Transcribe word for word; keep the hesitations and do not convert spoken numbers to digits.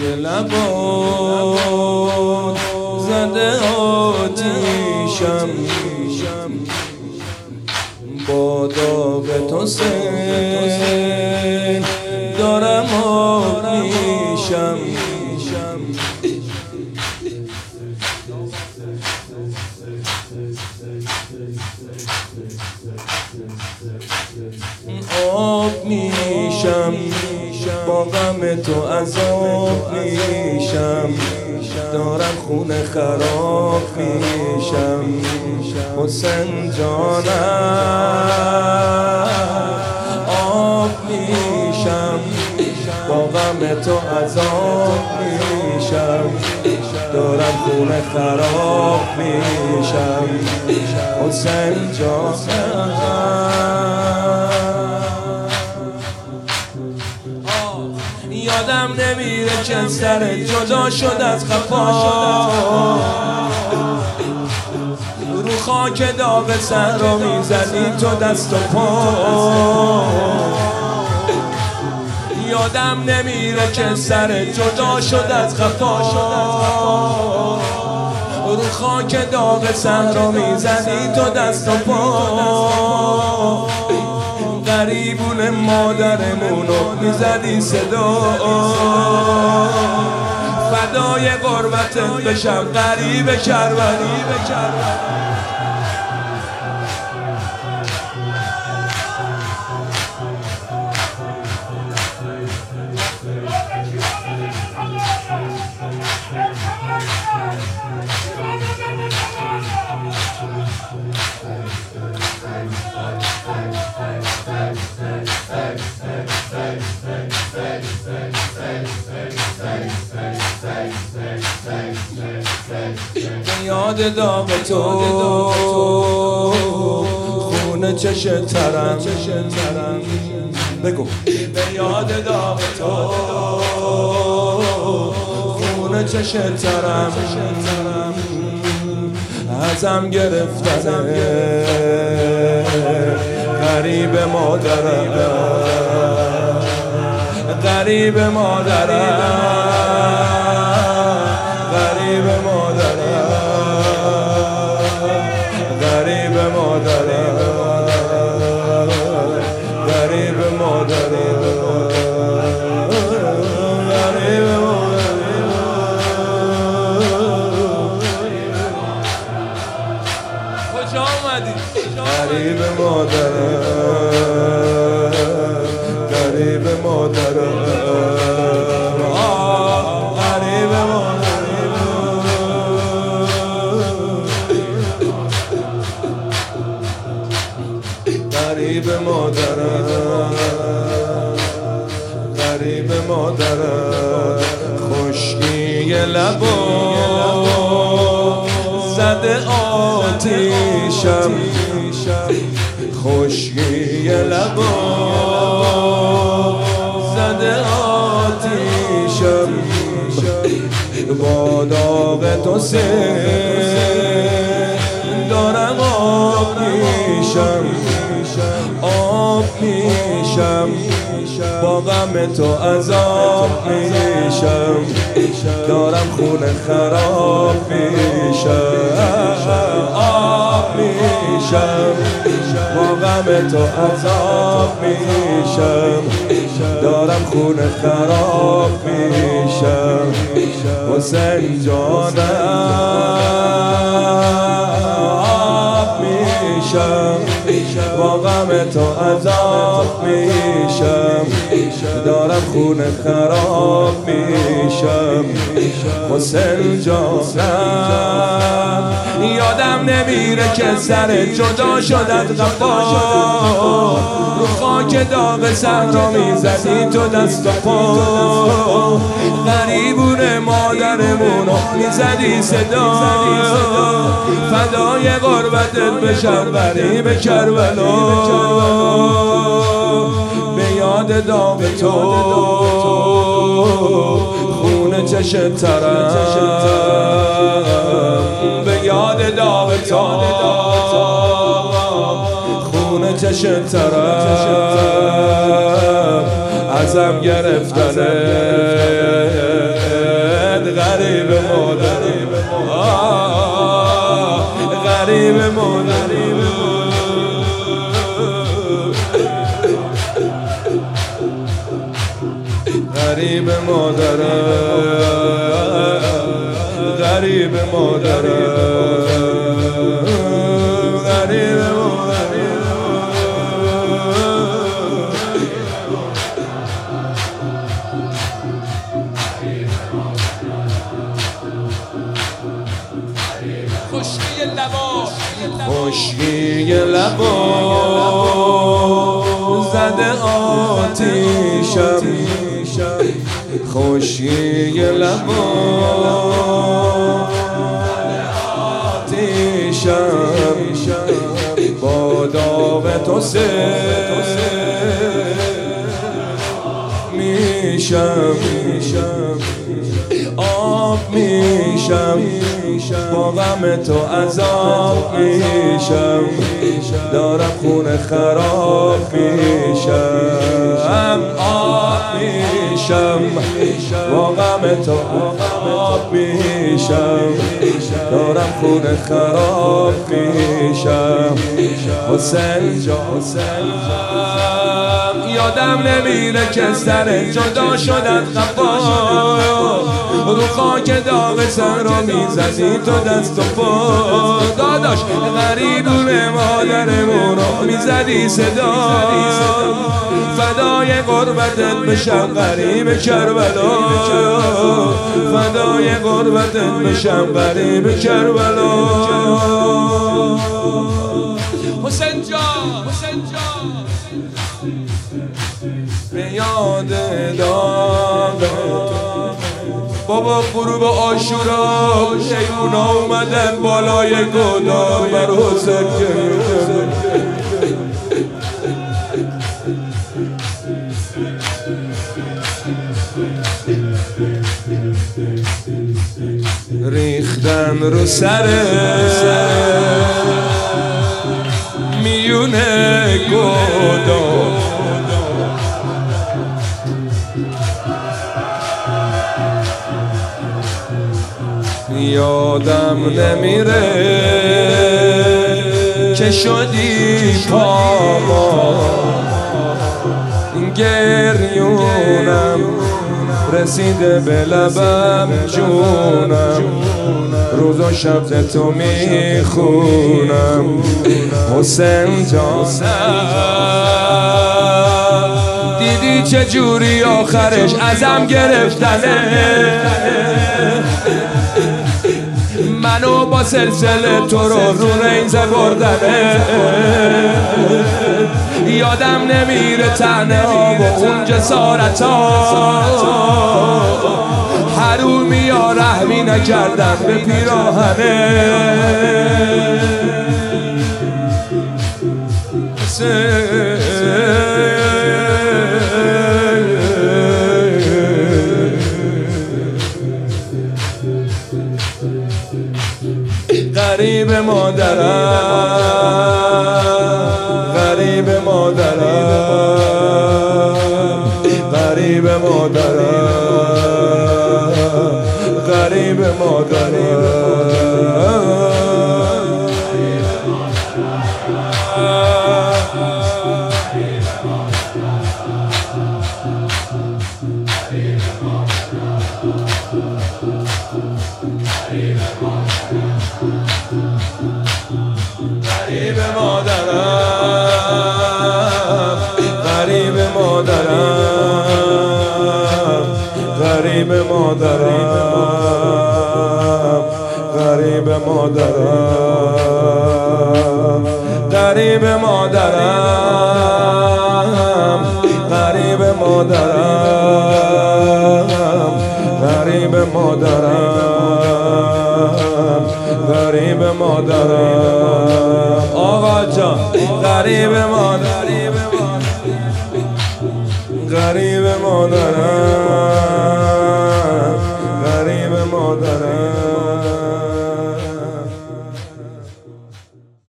لبات زده آتیشم، با داغ تو سن دارم آب میشم. آب میشم با غم تو عذاب میشم، دارم خونه خراب میشم. حسین جانم آب میشم با غم تو عذاب میشم، دارم خونه خراب میشم. حسین جانم یادم نمیره که سر جدا شد از خفا، رو خاک داغ صحرا میزدی تو دست و پا. یادم نمیره که سر جدا شد از خفا، رو خاک داغ صحرا میزدی تو دست و پا. غریبون مادرمونو میزدی صدا، فدای غربتت بشم غریب کربلا. یاد داغ تو خونه چش ترم، بگو به یاد داغ تو خونه چش ترم، ازم گرفتنه غریب مادرم، غریب مادرم، غریب مادرم، غریب مادرم، غریب مادرم، غریب مادرم. کجا آمدی؟ غریب مادرم، غریب مادرم، غریب مادرم، غریب مادرم. خشکی لبا زده آتیشم، خشکی لبا زده آتیشم، با داغ تو سن دارم آب میشم، آب میشم با غم تو عذاب میشم، دارم خونه خراب میشم. آب میشم با غم تو عذاب میشم، دارم خونه خراب میشم. حسین جانم آب میشم با غم تو عذاب میشم، دارم خونه خراب میشم. حسین جانم یادم نمیره که سر جدا شد از قفا، رو خاک داغ صحرا میزدی تو دست و پا. غریبون مادرمونو میزدی صدا، فدای غربتت بشم غریب کربلا. به یاد داغ تو خونه چش ترم، به یاد داغ تو خونه چش ترم، ازم گرفتنه غریب مادرم، غریب مادرم، غریب مادرم، غریب مادرم، غریب خشکی لبا خشکی لبا زده آتیشم، خشکی لبا آتیشم، با داغ تو سر میشم، آب میشم، با غم تو عذاب میشم، دارم خونه خراب میشم، آب میشم، با غم تو آب میشم، دارم خونه خراب میشم. حسین جان یادم نمیره که سر جدا شدت خفا، رو خاک داغ سر رو میزدی تو دست و پا، داداش غریبونه مادرمون رو میزدی صدا، فدای قربتت بشم غریب کربلا، فدای قربتت بشم غریب کربلا. حسین جان حسین جان به یاد داغ بابا غروب عاشورا حیونا اومدن بالای گودال بر حسین ریختن رو سر میونه گودال، یادم نمیره که شدی پاما، گریونم رسیده به لبم جونم، روز و شب تو میخونم. حسین جان دیدی چه جوری آخرش ازم گرفتنه، منو با سلسله تو رو رو نیزه بردنه، یادم نمیره تنه ها و اون جسارت ها، حرومی یا رحمی نکردم به پیراهنه. غریب مادرم، غریب مادرم، غریب مادرم، غریب مادرم. غریب مادرم، غریب مادرم، غریب مادرم، غریب مادرم، غریب مادرم، غریب مادرم، غریب مادرم، غریب مادرم. آقا جان غریب مادرم، غریب مادرم.